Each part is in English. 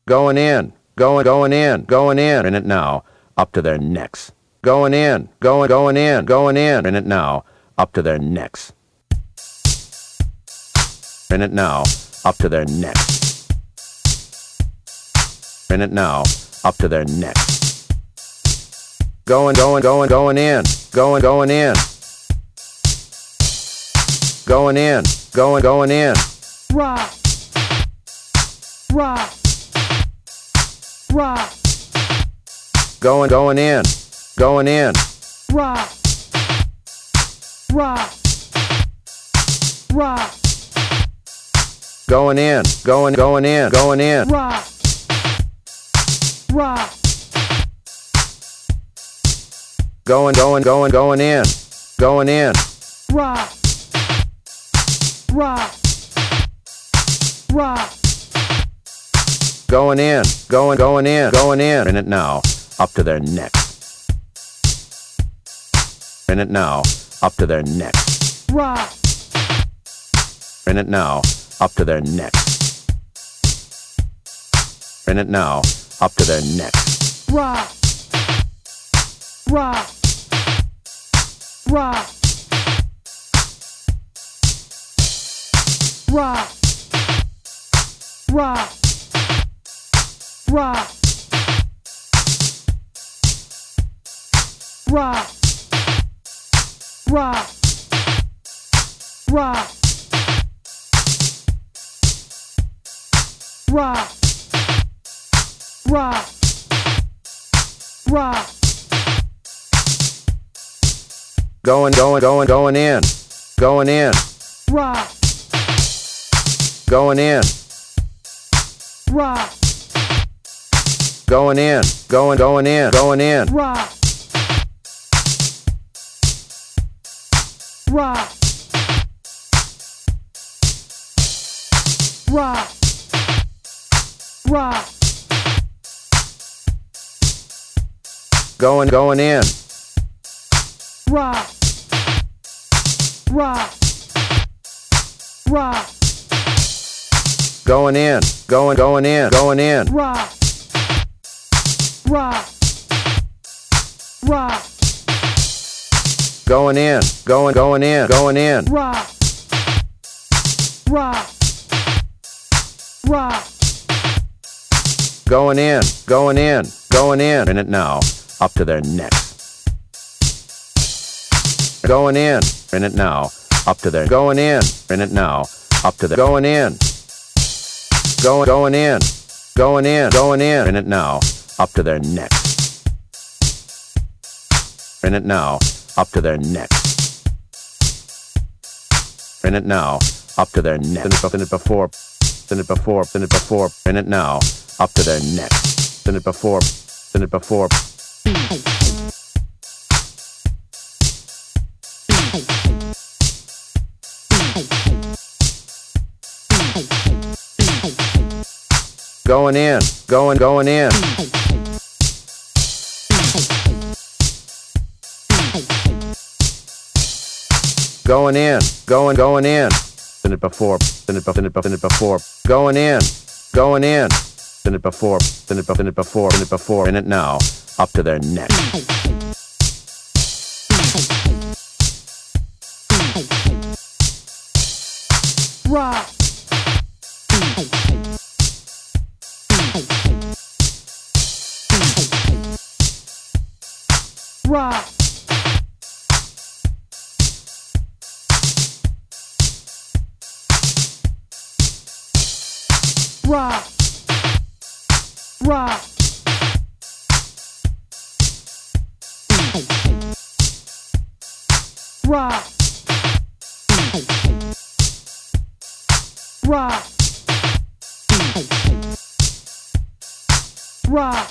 Going in, going in it now, up to their necks. Going in, going in it now, up to their necks. In it now, up to their necks. In it now, up to their necks. Going in, going in. Going in, going in. Rock, rock, rock. Going in, going in. Rock, rock, rock. Going in, going in. Rock, rock. Going in. Going in. Rock, rock, rock. Going in, going in it now, up to their necks. In it now, up to their necks. Rock, In it now, up to their necks. In it now, up to their necks. rock, rock, rock. Rock, rock, rock. Rock, rock, rock. Rock, rock, rock. Going in. Going in. Rock, Going in. rock, Going in. Going in. rock. Rock, rock, rock. Going in. Rock, rock, rock. Going in. Going in. Rock, rock, rock. Going in. Going in. Rock, rock, rock. Going in. Going in it now, up to their necks. Going in it now, up to their going in it now, up to the going in. Going in it now, up to their necks. In it now, up to their necks. In it now, up to their necks. In it before. In it before. In it before. In it now, up to their necks. In it before. In it before. Going in. Going in. Going in. Going in. In it before. In it before. Going in. Going in. In it before. In it before. In it before. In it now, up to their neck. Rock, rock. Rock, rock. Rock, rock, rock.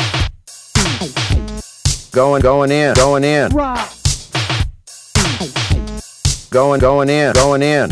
Going in. Going in. Rock, Going in. Going in.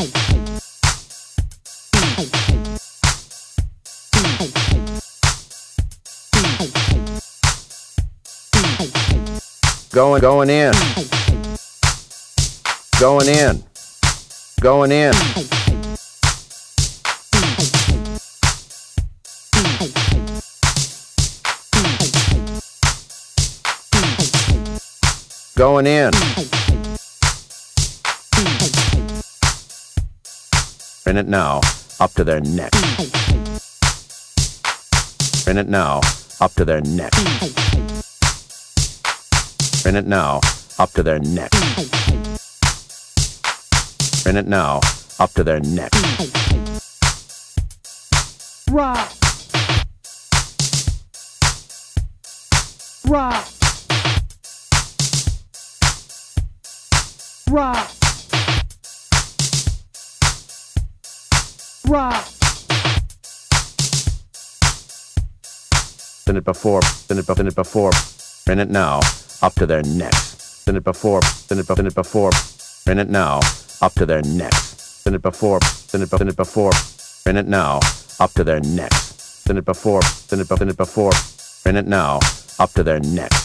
Going in. Going in. Going in. Going in. In it now, up to their necks. In it now, up to their necks. In it now, up to their necks. In it now, up to their necks. Rock. Rock. Rock. Rock. Done it before, done it before. In it now, up to their necks. Done it before, done it before. In it now, up to their necks. Done it before, done it before. In it now, up to their necks. Done it before, done it before. In it now, up to their necks.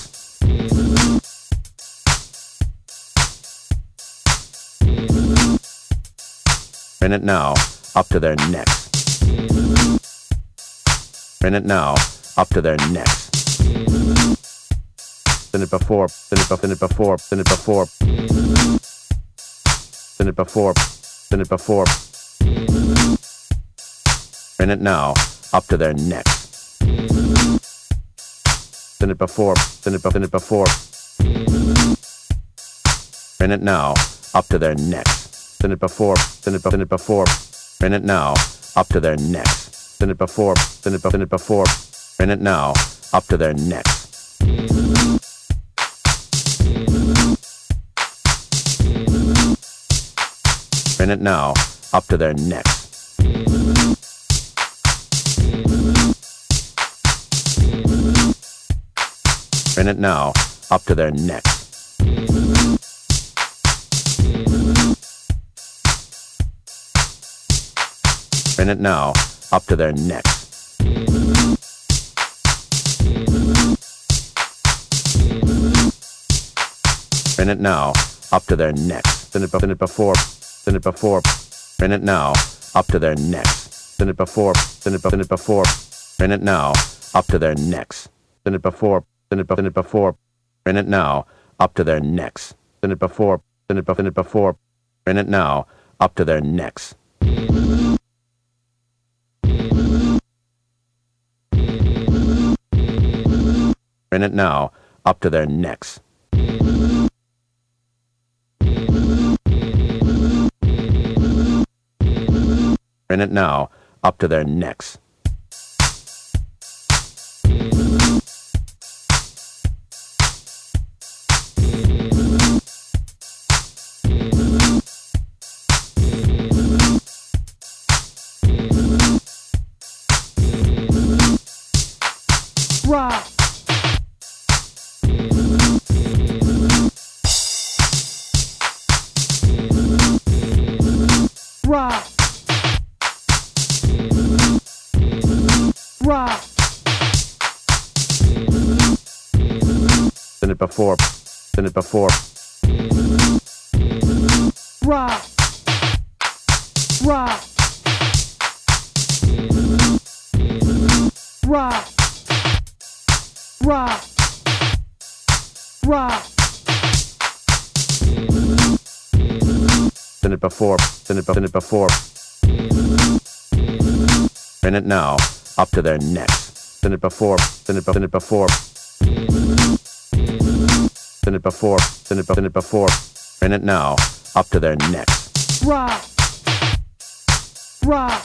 In it now, up to their necks. In it now, up to their necks. Done it before, done it before, done it before. Done it before, done it before. In it now, up to their necks. Done it before, done it before. In it now, up to their necks. Done it before, done it before. In it now, up to their necks. Done it before, done it before. In it now, up to their necks. In it now, up to their necks. In it now, up to their necks. In it now, up to their necks. In it now, up to their necks. Done it before, done it before. In it now, up to their necks. Done it before, done it before. In it now, up to their necks. Done it before, done it before. In it now, up to their necks. Done it before, done it before. In it now, up to their necks. In it now, up to their necks. In it now, up to their necks. Rock. Rock. Rock. Done it before, done it before. Rock. Rock. Rock. Rock. Rock. Done it before, done it before. In it now, up to their necks. Done it before, done it before. Done it before, done it before. In it now, up to their necks. Rock. Rock.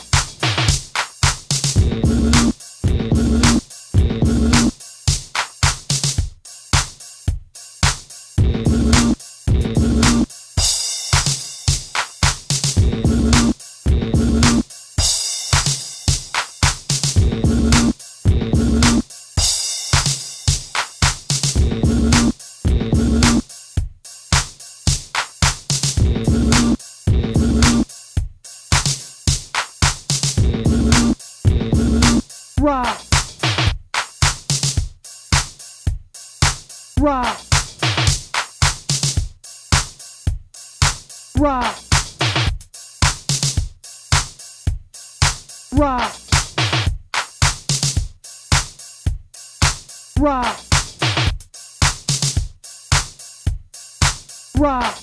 rock, rock, rock, rock, rock, rock,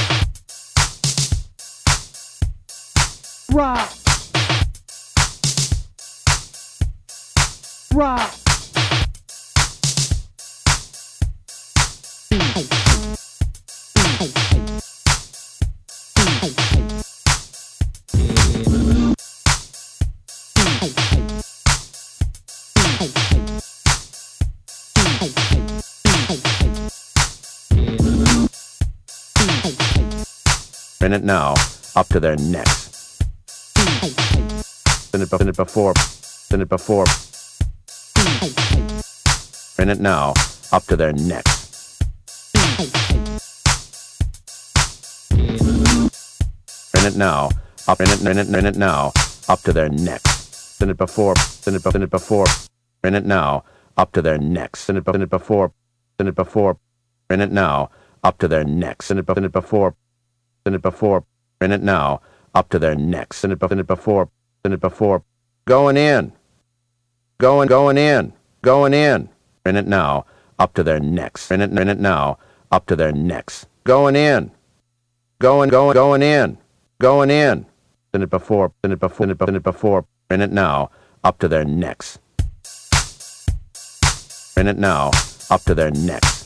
rock, rock. In it now, up to their necks. In it before. In it before. In it now, up to their necks. In it now, up in it now, up to their necks. In it before. In it before. In it now, up to their necks. In it before. In it before. In it now, up to their necks. In it before. In it before. In it now, up to their necks. In it before. In it before. Going in. Going in. Going in. In it now, up to their necks. In it now, up to their necks. Going in. Going in. Going in. In it before. In it before. In it before. In it now, up to their necks. In it now, up to their necks.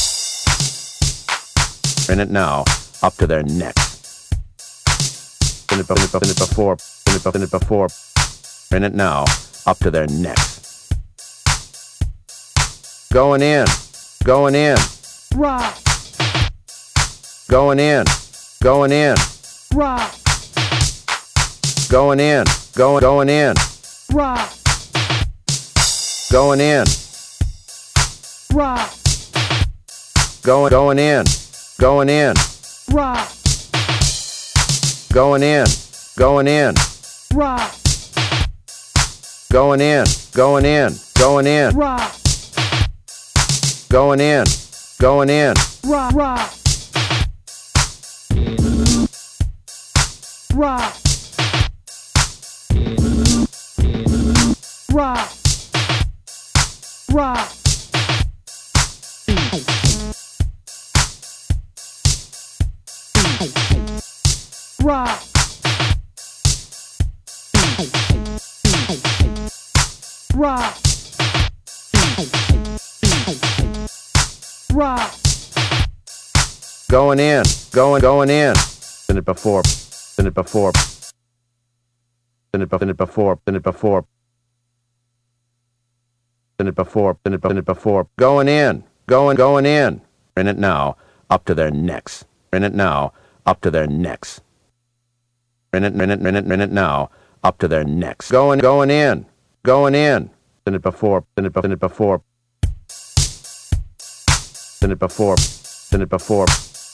In it now, up to their necks. In it before. In it before. In it now, up to their necks. Going in. Going in. Rock, Going in. Going in. rock, Going in. Going in. rock, Going in. rock, Going in. Going in. rock, Going in. Going in. rock, Going in. Going in. Going in. rock, Going in. Going in. rock, rock, rock, rock, rock, rock, rock, rock, Going in. Going in. In it before. In it before. In it before. In it before. In it before. In it before. In it before. Going in. Going in. In it now, up to their necks. In it now, up to their necks. In it now, up to their necks. Going in. Going in. In it before. In it before. In it before. In it before.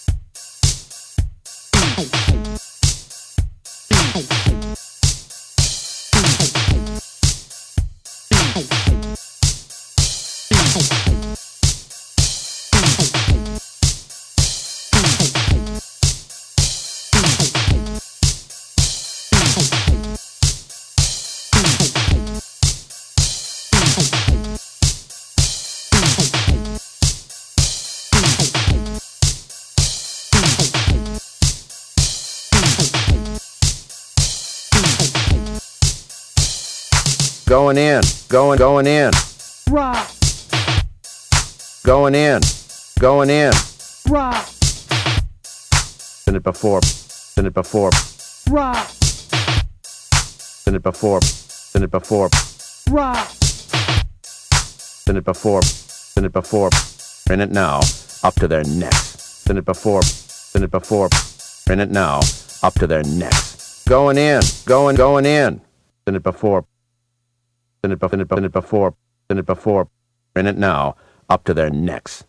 Going in. Going in. rock, Going in. Going in. rock, In it before. In it before. rock, In it before. In it before. rock, In it before. In it before. In it now, up to their necks. In it before. In it before. In it now, up to their necks. Going in. Going in. In it before. In it before. In it before. In it before. In it now, up to their necks.